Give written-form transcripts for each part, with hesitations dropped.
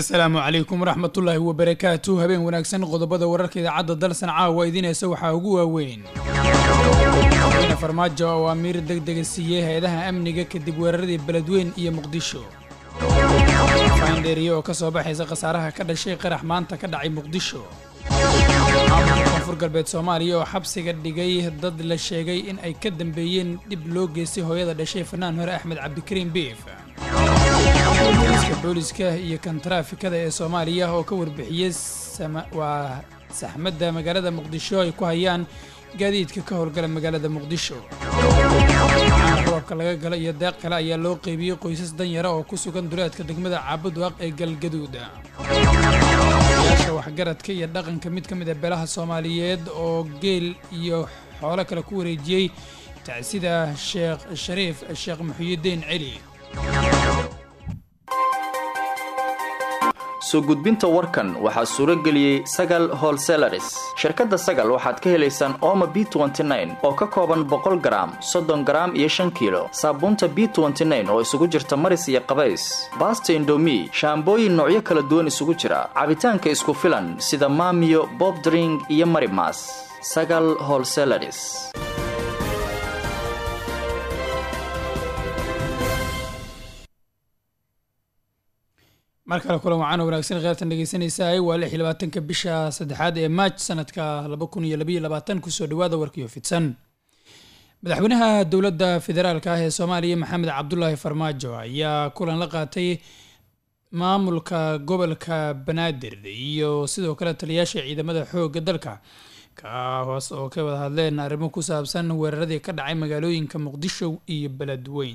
السلام عليكم ورحمة الله وبركاته. هبين وناكسن قضبضة وررك إذا عدد دلسن عاوة إذين يسوي حاوقوها وين هنا فرماجة وأمير دقدق السيئة هيدها أمنيقا كدب وردي بلدوين إيا مقدشو فاين ديريو كسوبة حيزا قصارها كدا شيء قرح مانتا كدا عي مقدشو فرق البيت سوماليا وحبسي قد دقايه ضد للشيقي إن أي كدن بيين دب لوغيسي هو يضا دشي فنان هورا أحمد عبد الكريم بيف booliska iyo kan traafikada ee Soomaaliya oo ka warbixiyay saxmadda magaalada Muqdisho ay ku hayaan gaadiidka ka howlgala magaalada Muqdisho. Roobka laga galay iyo deeq kale ayaa loo qaybiyay qoysas danyar oo ku sugan duleedka degmada Caabudwaaq ee Galgaduud. waxgaradka iyo dhaqanka mid ka mid ah beelaha Soomaaliyeed oo geel iyo xoolo kale ku wareejiyay taasida Sheekh Shariif Sheekh Muxyidiin Cali. soo gudbinta warkan waxa suura galiyay Sagal Wholesalers. Shirkadda Sagal waxaad ka helaysaan Omo B29 oo ka kooban 100 gram, 30 gram iyo 5 kilo. Saabuunta B29 oo isugu jirta maris iyo qabays. Basta Indomie, shaambooyin noocyo kala duwan isugu jira. Cabitaanka isku filan sida Maamiyo, Bob Drink iyo Marimas. Sagal Wholesalers. markale kulan waxaan wanaagsan qaybtan dhageysanaysaa waa 26 bisha saddexaad ee March sanadka 2022 ku soo dhawaada warkiyo fidsan. madaxweynaha dawladda federaalka ah ee Soomaaliya Maxamed Cabdullaahi Farmaajo ayaa kulan la qaatay maamulka gobolka Banaadir iyo sidoo kale taliyaasha ciidamada xoogga dalka kaas oo ka wada hadleen arrimo ku saabsan weeraradii ka dhacay magaalooyinka Muqdisho iyo Beledweyne.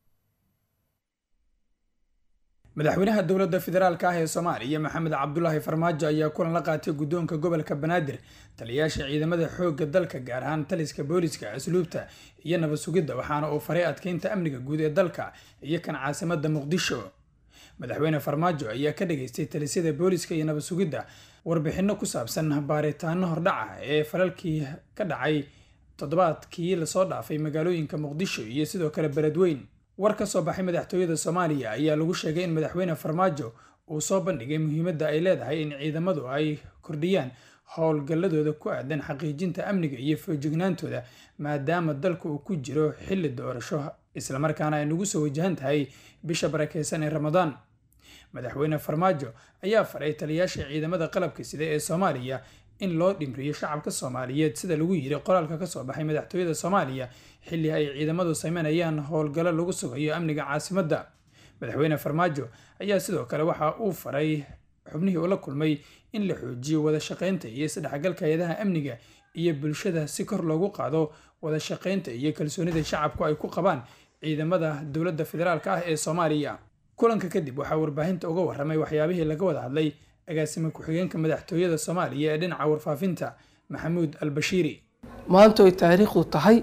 madaxweynaha dawladda federaalka ah ee Soomaaliya Maxamed Cabdullaahi Farmaajo ayaa kulan la qaatay guddoonka gobolka Banaadir taliyaasha ciidamada xoogga dalka gaar ahaan taliska booliska asluubta iyo nabad sugidda waxaana uu faray adkeynta amniga guud ee dalka iyo kan caasimadda Muqdisho. madaxweyne Farmaajo ayaa ka dhageystay talisada booliska iyo nabad sugidda warbixino ku saabsan baaritaano hordhaca ee falalkii ka dhacay toddobaadkii la soo dhaafay magaalooyinka Muqdisho iyo sidoo kale Beledweyne. war ka soo baxay madaxtooyada Soomaaliya ayaa lagu sheegay in madaxweyne Farmaajo uu soo bandhigay muhiimadda ay leedahay in ciidamadu ay kordhiyaan howlgalladooda ku aadan xaqiijinta amniga iyo feejignaantooda maadaama dalku uu ku jiro xilli doorasho isla markaana ay nagu soo wajahan tahay bisha barakeysan ee Ramadaan. madaxweyne Farmaajo ayaa faray taliyaasha ciidamada qalabka sida ee Soomaaliya in loo dhimriyo shacabka Soomaaliyeed sida lagu yiri qoraalka ka soo baxay madaxtooyada Soomaaliya xilli ay ciidamadu sameynayaan howlgallo lagu sugayo amniga caasimadda. madaxweyne Farmaajo ayaa sidoo kale waxa uu faray xubnihii uu la kulmay in la xoojiyo wada shaqeynta iyo isdhexgalka hay'adaha amniga iyo bulshada si kor loogu qaado wada shaqeynta iyo kalsoonida shacabku ay ku qabaan ciidamada dawladda federaalka ah ee Soomaaliya. kulanka kadib waxaa warbaahinta uga warramay waxyaabihii laga wada hadlay agaasima ku-xigeenka madaxtooyada Soomaaliya ee dhinaca warfaafinta Maxamuud Albashiiri. maanta ay taariikhdu tahay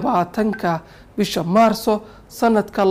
26 bisha Maarso sanadka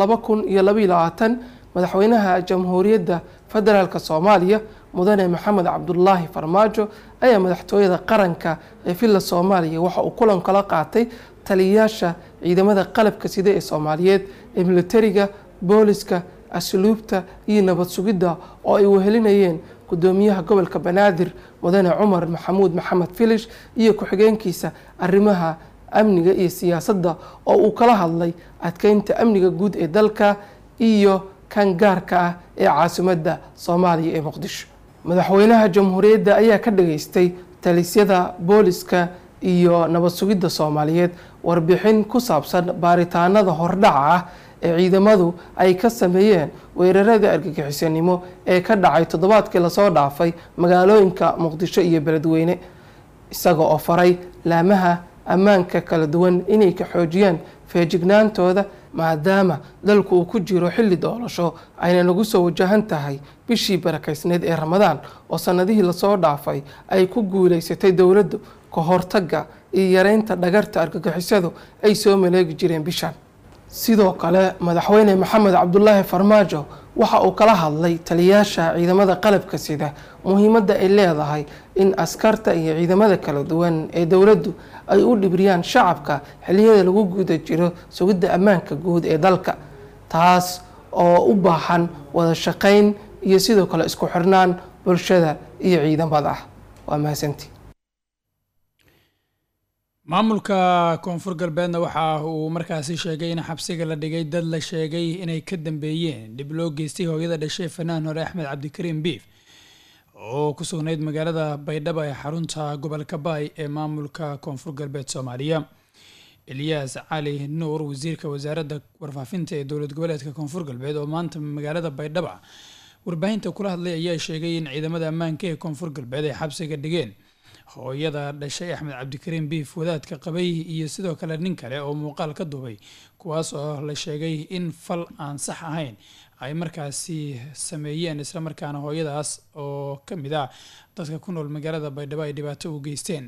2022 madaxweynaha Jamhuuriyadda Federaalka Soomaaliya mudane Maxamed Cabdullaahi Farmaajo ayaa madaxtooyada qaranka ee Villa Soomaaliya waxa uu kulan kala qaatay taliyaasha ciidamada qalabka sida ee Soomaaliyeed ee militariga, booliska, asluubta iyo nabad sugidda oo ay wehelinayeen gudoomiyaha gobolka Banaadir mudane Cumar Maxamuud Maxamed Filish iyo ku-xigeenkiisa arrimaha amniga iyo siyaasadda oo uu kala hadlay adkeynta amniga guud ee dalka iyo kan gaarka ah ee caasimadda Soomaaliya ee Muqdisho. madaxweynaha jamhuuriyadda ayaa ka dhageystay talisyada booliska iyo nabad sugidda Soomaaliyeed warbixin ku saabsan baaritaanada hordhaca ah ee ciidamadu ay ka sameeyeen weerarada argagixisanimo ee ka dhacay toddobaadkii la soo dhaafay magaalooyinka Muqdisho iyo Beledweyne isaga oo faray laamaha ammaanka kala duwan inay ka xoojiyaan feejignaantooda maadaama dalku uu ku jiro xilli doorasho ayna lagu soo wajahan tahay bishii barakeysneed ee Ramadaan oo sanadihii la soo dhaafay ay ku guuleysatay dawladdu ka hortagga iyo yareynta dhagarta argagixisadu ay soo maleegi jireen bishan. sidoo kale madaxweyne Maxamed Cabdullaahi Farmaajo waxa uu kala hadlay taliyaasha ciidamada qalabka sida muhiimadda ay leedahay in askarta iyo ciidamada kala duwan ee dawladdu ay u dhibriyaan shacabka xilliyada lagu guda jiro sugidda ammaanka guud ee dalka taas oo u baahan wada shaqeyn iyo sidoo kale isku xirnaan bulshada iyo ciidamada. waa mahadsantii. maamulka koonfur galbeedna waxa uu markaasi sheegay in xabsiga la dhigay dad la sheegay inay ka dambeeyeen dib loo geystay hooyada dhashay fanaan hore Axmed Cabdikariim Biif oo ku sugnayd magaalada Baydhabo ee xarunta gobolka Baay ee maamulka koonfur galbeed Soomaaliya. Ilyas Cali Nuur wasiirka wasaaradda warfaafinta ee dowlad goboleedka koonfur galbeed oo maanta magaalada Baydhabo warbaahinta kula hadlay ayaa sheegay in ciidamada ammaanka ee koonfur galbeed ay xabsiga dhigeen hooyada dhashay Axmed Cabdikariim Biif wadaadka qabay iyo sidoo kale nin kale oo muuqaal ka duubay kuwaas oo la sheegay in fal aan sax ahayn ay markaasi sameeyeen isla markaana hooyadaas oo ka mid ah dadka ku nool magaalada Baydhabo ay dhibaato u geysteen.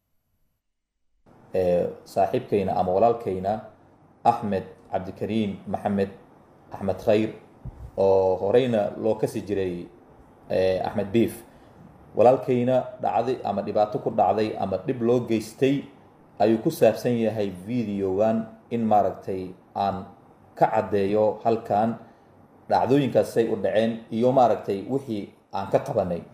saaxiibkayna ama walaalkayna Axmed Cabdikariim Maxamed Axmed Khayr oo horeyna loo kasi jiray Axmed Biif walaalkayna dhacday ama dhibaato ku dhacday ama dhib loo geystay ayuu ku saabsan yahay videogan in maaragtay aan ka cadeeyo halkan dhacdooyinkaas ay u dhaceen iyo maaragtay wixii aan ka qabanay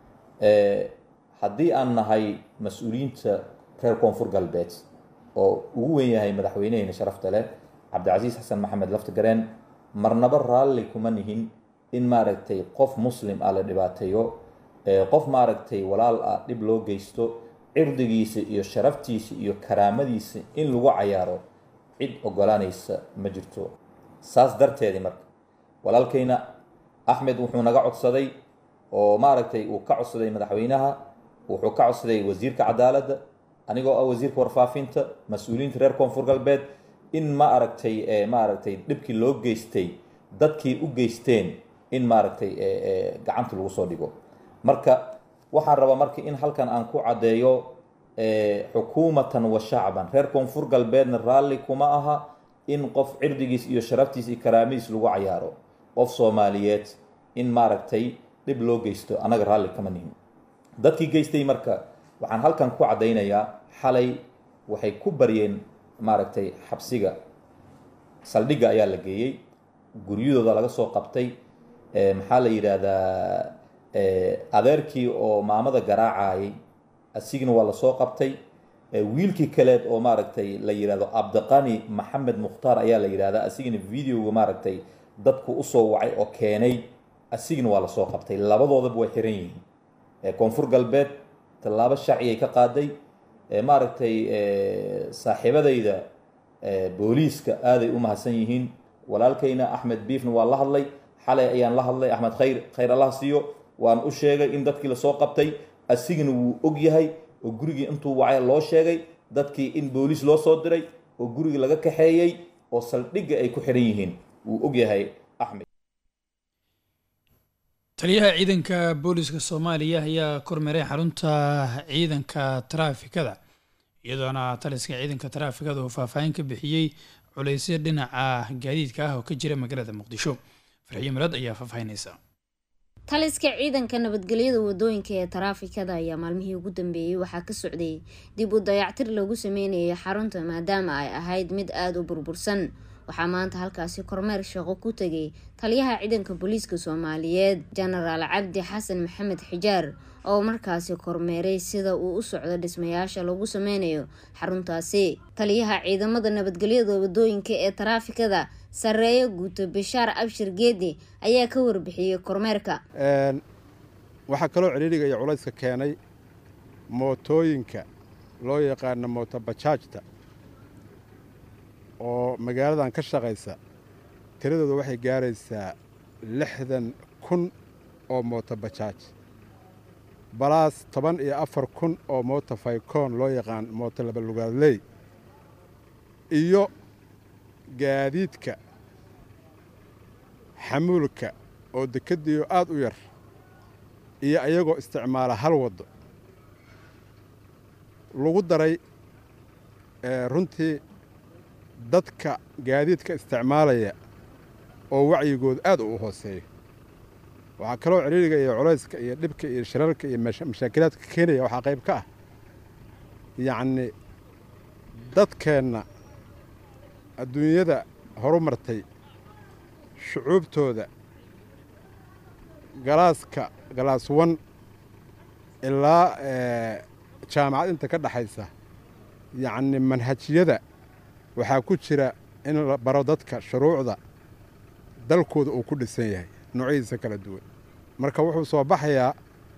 haddii aan nahay mas-uuliyiinta reer koonfur galbeed oo ugu weyn yahay madaxweynehayna sharafta leh Cabdicasiis Xasan Maxamed Laftagareen marnaba raalli kuma nihin in maaragtay qof muslim ah la dhibaateeyo qof maaragtay walaal ah dhib loo geysto cirdigiisa iyo sharaftiisa iyo karaamadiisa in lagu cayaaro cid ogolaanaysa ma jirto. saas darteedii marka walaalkayna Axmed wuxuu naga codsaday oo maaragtay uu ka codsaday madaxweynaha wuxuu ka codsaday wasiirka cadaaladda anigoo ah wasiirka warfaafinta mas-uuliyiinta reer koonfur galbeed in maaragtay dhibkii loo geystay dadkii u geysteen in maaragtay gacanta lagu soo dhigo. marka waxaan rabaa marka in halkan aan ku cadeeyo xukuumatan wa shacban reer koonfur galbeedna raalli kuma aha in qof cirdigiis iyo sharaftiis iyo karaamadiis lagu cayaaro qof Soomaaliyeed in maaragtay dhib loo geysto anaga raalli kama nihin. dadkii geystay marka waxaan halkan ku cadeynayaa xalay waxay ku baryeen maaragtay xabsiga saldhiga ayaa la geeyey guryadooda laga soo qabtay maxaa la yiraahdaa adeerkii oo maamada garaacayay asigna waa la soo qabtay wiilkii kaleed oo maaragtay la yiraahdo Abdiqani Maxamed Mukhtaar ayaa la yiraahdaa asigna videoga maaragtay dadku u soo wacay oo keenay asigna waa la soo qabtay labadoodaba way xiran yihiin koonfur galbeed tallaabo sharci ay ka qaaday maaragtay saaxiibadayda booliiska aaday u mahadsan yihiin walaalkayna Axmed Biifna waa la hadlay xalay ayaan la hadlay Axmed khayr Allah siiyo waan u sheegay in dadkii la soo qabtay asigna wuu og yahay oo gurigii intuu wacay loo sheegay dadkii in booliis loo soo diray oo gurigii laga kaxeeyay oo saldhiga ay ku xiran yihiin wuu og yahay Axmed. taliyaha ciidanka booliska Soomaaliya ayaa kormeeray xarunta ciidanka taraafikada iyadoona taliska ciidanka taraafikada uu faahfaahin ka bixiyay culaysyo dhinaca gaadiidka ah oo ka jira magaalada Muqdisho. Farxiyo Marad ayaa faahfaahinaysa. taliska ciidanka nabadgelyada wadooyinka ee taraafikada ayaa maalmihii ugu dambeeyay waxaa ka socday dib u dayactir lagu sameeyay xarunta maadaama ay ahayd mid aad u burbursan. waxaa maanta halkaasi kormeer shaqo ku tagay taliyaha ciidanka booliiska Soomaaliyeed Generaal Cabdi Xasan Maxamed Xijaar oo markaasi kormeeray sida uu u socdo dhismayaasha lagu sameynayo xaruntaasi. taliyaha ciidamada nabadgelyada wadooyinka ee taraafikada sareeyo guuto Bishaar Abshir Geedi ayaa ka warbixiyay kormeerka. waxa kaloo ciriiriga iyo culayska keenay mootooyinka loo yaqaan mooto bajaajta oo magaaladan ka shaqeysa tiradooda waxay gaaraysaa 60,000 oo mooto bajaaj balaas 14,000 oo mooto faykoon loo yaqaan mooto laba lugaadley iyo gaadiidka xamuulka oo dekadiyo aad u yar iyo ayagoo isticmaala hal wado lagu daray runtii dadka gaadiidka isticmaalaya oo wacyigood aad u hooseeyo. waxaa kaloo ciriiriga iyo culayska iyo dhibka iyo shirarka iyo mashaakilaadka keenaya waxaa qayb ka ah yacni dadkeenna adduunyada horumartay shucuubtooda galaas 1 ilaa jaamacad inta ka dhaxaysa yacni manhajyada waxaa ku jira in la baro dadka shuruucda dalkooda uu ku dhisan yahay noocyadiisa kala duwan marka wuxuu soo baxayaa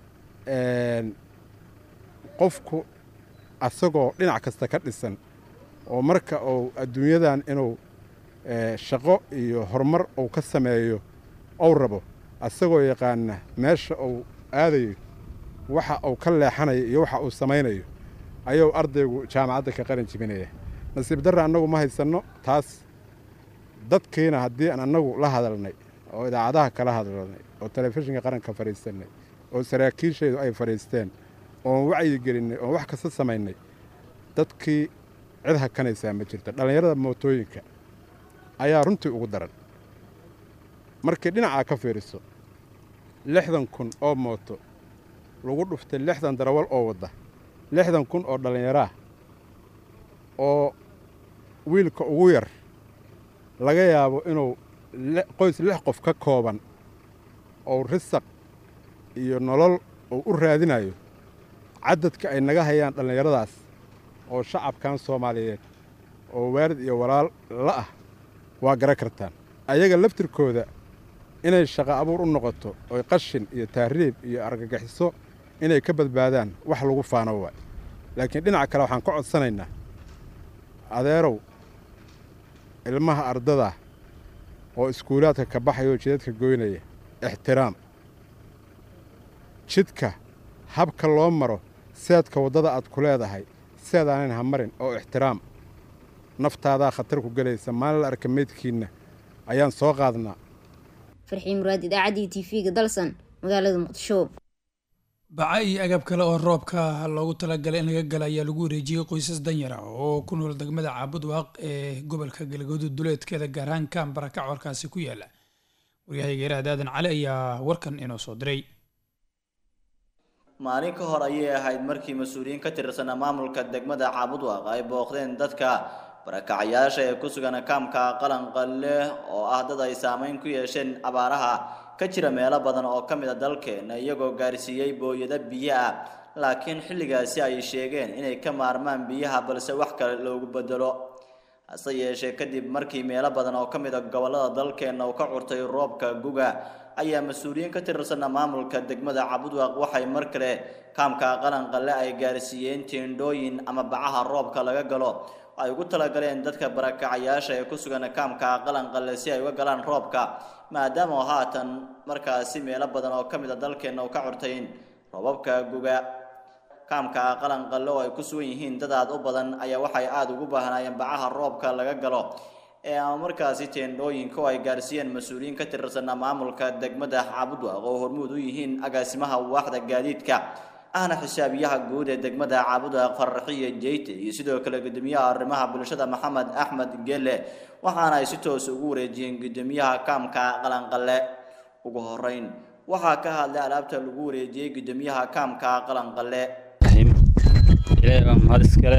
qofku asagoo dhinac kasta ka dhisan oo marka uu adduunyadan inuu shaqo iyo horumar uu ka sameeyo ou rabo asagoo yaqaana meesha uu aadayo waxa uu ka leexanayo iyo waxa uu samaynayo ayuu ardaygu jaamacadda ka qalin jibinaya nasiib darra annagu ma haysanno taas dadkiina haddii aan annagu la hadalnay oo idaacadaha kala hadalnay oo telefishinka qaranka fadhiisanay oo saraakiishaydu ay fadhiisteen oon wacyi gelinnay oon wax kasta samaynay dadkii cid hakanaysaa ma jirto dhallinyarada mootooyinka ayaa runtii ugu daran markii dhinacaa ka fiiriso 60,000 oo mooto lagu dhuftay 60 darawal oo wadda 60,000 oo dhallinyaraah oo wiilka ugu yar laga yaabo inuu qoys 6 qof ka kooban oo risaq iyo nolol uu u raadinayo cadadka ay naga hayaan dhallinyaradaas oo shacabkan Soomaaliyeed oo waalid iyo walaal la ah waa garan kartaan ayaga laftirkooda inay shaqo abuur u noqoto oo qashin iyo tahriib iyo argagixiso inay ka badbaadaan wax lagu faano waay laakiin dhinaca kale waxaan ka codsanaynaa adeerow ilmaha ardada oo iskuulaadka ka baxayo jidadka goynaya ixtiraam jidka habka loo maro seedka waddada aad ku leedahay seedaanan ha marin oo ixtiraam naftaadaa khatar ku gelaysa maalin la arka meydkiinna ayaan soo qaadnaa farxiin muraad idaacaddii TV-ga dalsan magaalada muqdisho baca iyo agab kale oo roobka loogu talagalay in laga gala ayaa lagu wareejiyey qoysas danyar ah oo ku nool degmada Caabudwaaq ee gobolka Galgaduud duleedkeeda gaar ahaan Kaambara kacorkaasi ku yaala wariyahayga Iraad Aadan Cali ayaa warkan inoo soo diray maalin ka hor ayay ahayd markii mas'uuliyiin ka tirsan maamulka degmada Caabudwaaq ay booqdeen dadka barakacayaasha ee ku sugan kaamka Qalanqalle oo ah dad ay saameyn ku yeesheen abaaraha ka jira meelo badan oo kamid ah dalkeena iyagoo gaarsiiyay booyada biyaha laakiin xilligaasi ay sheegeen inay ka maarmaan biyaha balse wax kale loogu bedelo hase yeeshee kadib markii meelo badan oo kamid ah gobolada dalkeena uu ka curtay roobka guga ayaa mas'uuliyiin ka tirsan maamulka degmada Caabudwaaq waxay mar kale kaamka Qalanqalle ay gaarsiiyeen teendooyin ama bacaha roobka laga galo ay ugu talagaleen dadka barakacayaasha ee ku sugan kaamka Qalanqalle si ay uga galaan roobka maadaama haatan markaasi meelo badan oo kamid ah dalkeena uu ka curtay roobabka guga kaamka Qalanqalle oo ay ku sugan yihiin dad aad u badan ayaa waxay aad ugu baahanayeen bacaha roobka laga galo ee markaasi teendooyinka ay gaarsiiyeen mas'uuliyiin ka tirsan maamulka degmada Caabudwaaq oo hormuud u yihiin agaasimaha waaxda gaadiidka ahna xisaabiyaha guud ee degmada Caabudwaaq Farxiye Jeyte iyo sidoo kale gudoomiyaha arrimaha bulshada Maxamed Axmed Gelle waxaana ay si toos ugu wareejiyeen gudoomiyaha kaamka Qalanqalle ugu horeyn waxa ka hadlay alaabta lagu wareejiyay gudoomiyaha kaamka Qalanqalle ilaahay mahad iskale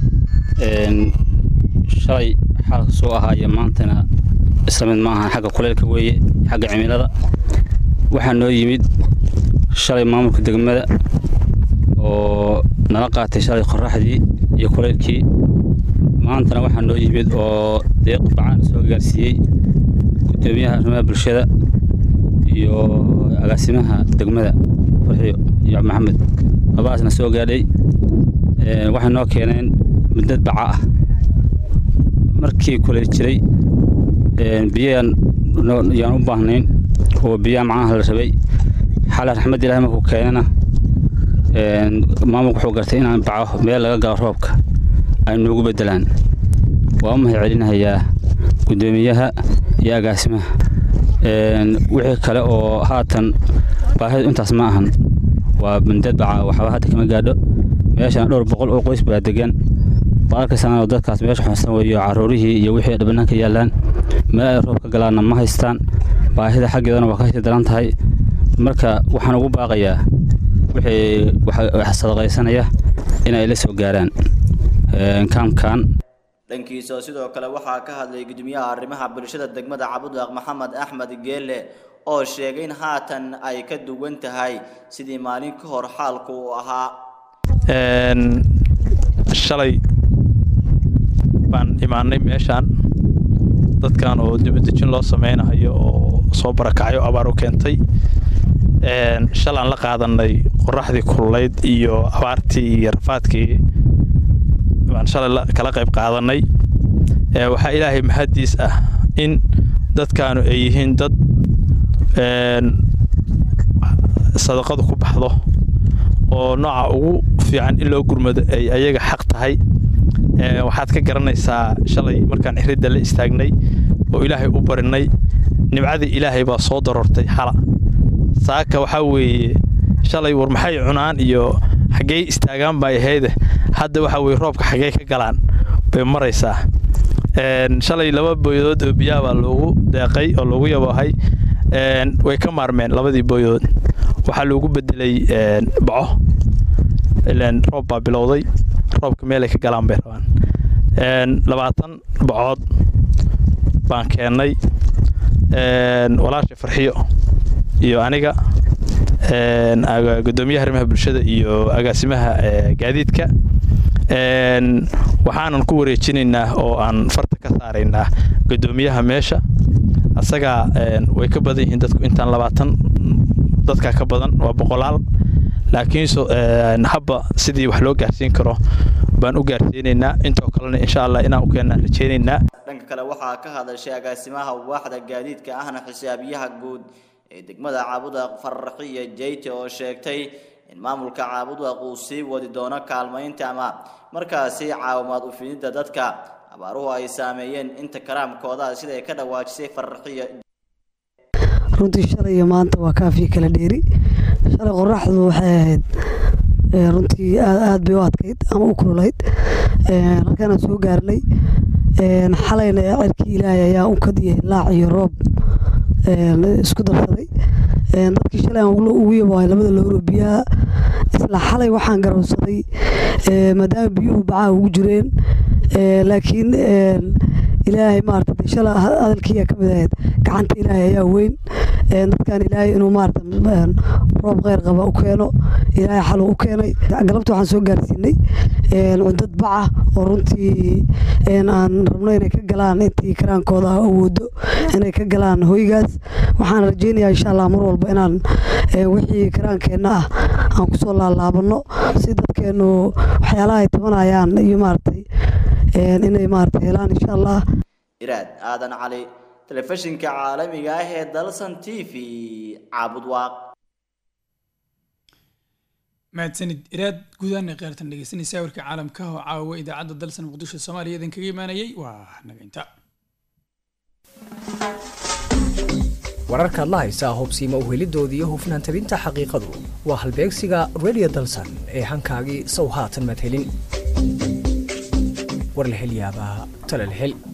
shalay xal soo ahaaya maantana isla mid ma aha xagga kuleelka weeye xagga cimilada waxa noo yimid shalay maamulka degmada oo nala qaatay shalay qorraxdii iyo kuleelkii maantana waxa noo yimid oo deeq bacaan soo gaarsiiyey gudoomiyaha arrimaha bulshada iyo agaasimaha degmada Farxiyo iyo Maxamed labadaasna soo gaadhay waxay noo keeneen mudad baca ah markii kulay jiray biyaan u baahnayn oo biyaha macnaha la rabay xal raxmad Ilaahay markuu keenana maamulku wuxuu gartay inaan baco meel laga galo roobka ay noogu bedelaan waa ma celinayaa gudoomiyaha iyo agaasimaha wixii kale oo haatan baahida intaas ma ahan waa mudad baca waxa hadda kama gaadho meeshan 200 oo qoys baa degan baarkaasana dadkaas meesha xunsan weeyo caruurihii iyo wixii dhibanaanka yaalaan meel ay roob ka galaana ma haystaan baahida xaggeedana waa ka sii daran tahay marka waxaan ugu baaqayaa wixii wax sadaqaysanaya inay la soo gaaraan kaamkan dhankiisa sidoo kale waxaa ka hadlay gudoomiyaha arrimaha bulshada degmada Caabudwaaq Maxamed Axmed Gelle oo sheegay in haatan ay ka duwan tahay sidii maalin ka hor xaalku uu ahaa. shalay baan imaanay meeshaan dadkan oo dibadejin loo sameynayo oo soo barakacayo abaar u keentay. shalaan la qaadanay qoraxdii kululeyd iyo abaartii iyo rafaadkii baan shalay kala qayb qaadanay. waxaa ilaahay mahadiis ah in dadkaanu ay yihiin dad sadaqadu ku baxdo oo nooca ugu fiican in loo gurmado ay ayaga xaq tahay. waxaad ka garanaysaa shalay markaan xiridda la istaagnay oo ilaahay u barinay nimcadii ilaahay baa soo darortay xala. saaka waxaa weeye shalay war maxay cunaan iyo xaggee istaagaan bay ahayd. hadda waxaa weeye roobka xaggee ka galaan bay maraysaa. shalay 2 booyadood oo biyaha baa loogu deeqay oo loogu yabahay. way ka maarmeen 2dii booyadood. waxaa loogu bedelay baco ilaan roob baa bilowday. roobka meel ay ka galaan bay rabaan. 20 bacood baan keenay. walaasha farxiyo iyo aniga gudoomiyaha arrimaha bulshada iyo agaasimaha gaadiidka waxaanan ku wareejinaynaa oo aan farta ka saaraynaa gudoomiyaha meesha. asaga way ka badan yihiin dadku intaan 20 dadka ka badan waa boqolaal. laakiin habba sidii wax loo gaarsiin karo baan u gaarsiinaynaa. intoo kalena insha Allah inaan u keenaan rajaynaynaa. dhanka kale waxaa ka hadashay agaasimaha waaxda gaadiidka ahna xisaabiyaha guud ee degmada Caabudwaaq Farxiyo Jeyte oo sheegtay in maamulka Caabudwaaq uu sii wadi doono kaalmaynta ama markaasi caawimaad u fidinta dadka abaaruhu ay saameeyeen inta karaamkooda sida ay ka dhawaajisay Farxiyo. runtii shalay iyo maanta waa kaafi kala dheeri. shalay qoraxdu waxay ahayd runtii aad bay u adkayd ama u kululayd. halkaan soo gaarnay xalayna cirkii Ilaahay ayaa u kadiyay laac iyo roob isku darsaday. dadkii shalay ugu yabaay 2 looro biyaha isla xalay waxaan garowsaday maadaama biyuhu bacaa ugu jireen. laakiin Ilaahay maartay shalay hadalkii ka mid ahayd gacanta Ilaahay ayaa weyn. dadkan Ilaahay inuu maartay roob qeyr qaba u keeno Ilaahay xal u keenay. galabta waxaan soo gaarsiinay dad baca oo runtii aan rabno inay ka galaan intii karaankooda awoodo inay ka galaan hoygaas. waxaan rajaynayaa insha Allah mar walba inaan wixii karaankeena ah aan ku soo laalaabano si dadkeenu waxyaalaha ay tabanayaan iyo maartay inay maartay helaan insha Allah. Iraad Aadan Cali telefishinka caalamiga ah ee Dalsan TV Caabudwaaq. mahadsanid iraad guudaan qeyrtan dhegeysanaysa warka caalamka oo caawa idaacadda Dalsan Muqdisho Soomaaliya idin kaga imaanayay waa naga inta. wararka la haysa hubsiima u helidoodii hufnaan tabinta xaqiiqadu waa halbeegsiga Radio Dalsan ee hankaagii soo haatan mad helin. war la hel yaabaa tala la hel.